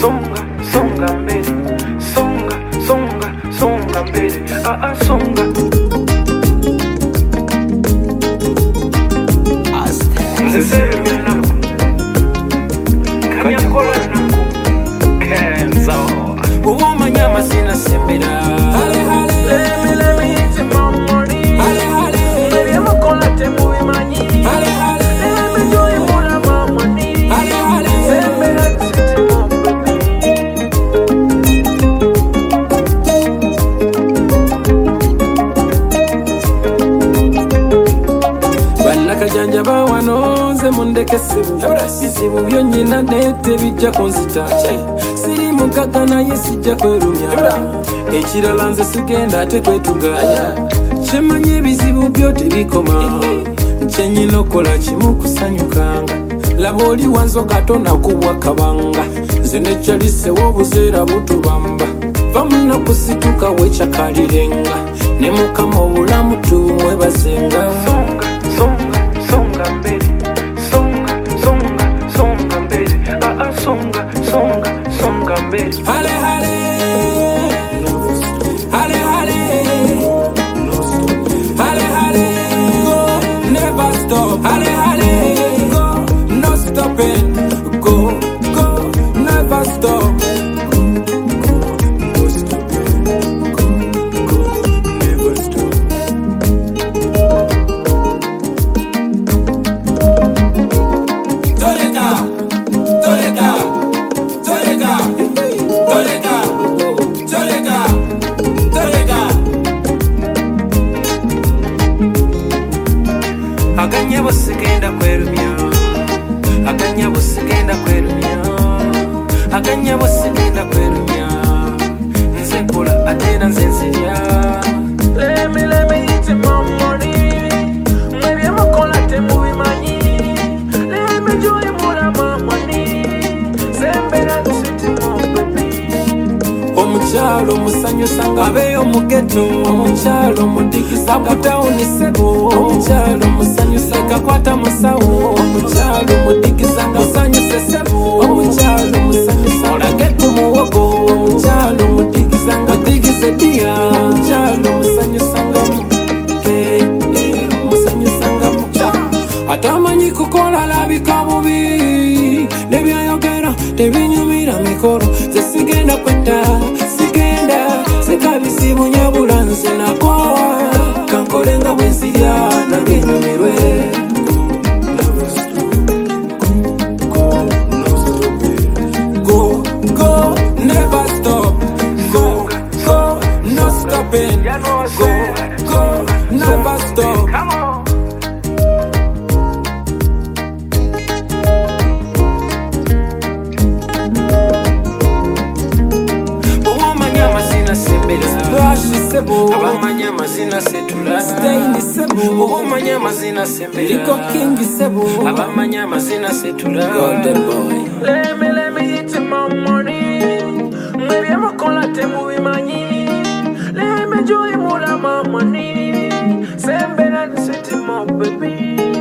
songa, songa mbele, songa, songa, songa mbele, songa. Mzee mwanangu, kanyakola nangu, kenzo. Uwoma nyama zina sembera. Hale hale, let me hit my money. Hale hale, mbele makola temu imanyi. Hale hale, let me joy muna mamani. Hale hale, sembera titi mamani. Kajanja bawano nze mundeke sibu byonyina nete bijja konzita siri mugaga naye sijja kwerumya ekirala nze sigenda ate kwetuganya kyemanyi ebizibu byo tebikoma kyenyina okola kimu kusanyukanga laba oli wanzo katona kubwa kabanga nze nekyalisewo obuzeera butubamba vamuna kusituka wekyakalirenga ne mukama obulamu tumwebazenga songa mbele, songa, songa, songa mbele, songa, songa, songa mbele. Hale hale, hale hale, hale hale, go, never stop. Hale hale, go, no stopping. Go, go, never stop. Aganya busigenda kwerumya, aganya busigenda kwerumya, aganya busigenda kwerumya, nze kola atera nze nzirya. Let me hit my money, mwebye mukola temubimanyi. Let me joy muna mamani, sembera nsiti mamani. Omukyalo musanyusa ngabeyo mu ghetto, omukyalo mudigisa kutawuni sebo, omukyalo musanyusa kakwata musawo, omukyalo mudigisa musanyuse sebo, omukyalo musanyusa olage ku muwogo, omukyalo mudigisa ngadigise dia, omukyalo musanyusa ngamu musanyusa ngamu atamanyi kukola labika bubi nebyayogera tebinyumira mikoro zesigenda kwetta sigenda sekabisibu nyabula nze nakowa kankolenga bwensirya nange nyumirwe go go never stop go go no stopping go go never stop. Come on. Abamanya mazina setula Stay sebo Obomanya mazina sembera Liko king sebo Abamanya mazina setula Golden boy Let me hit my money Mwebye mukola temubimanyi Let me joy muna mamani Sembera nsiti my baby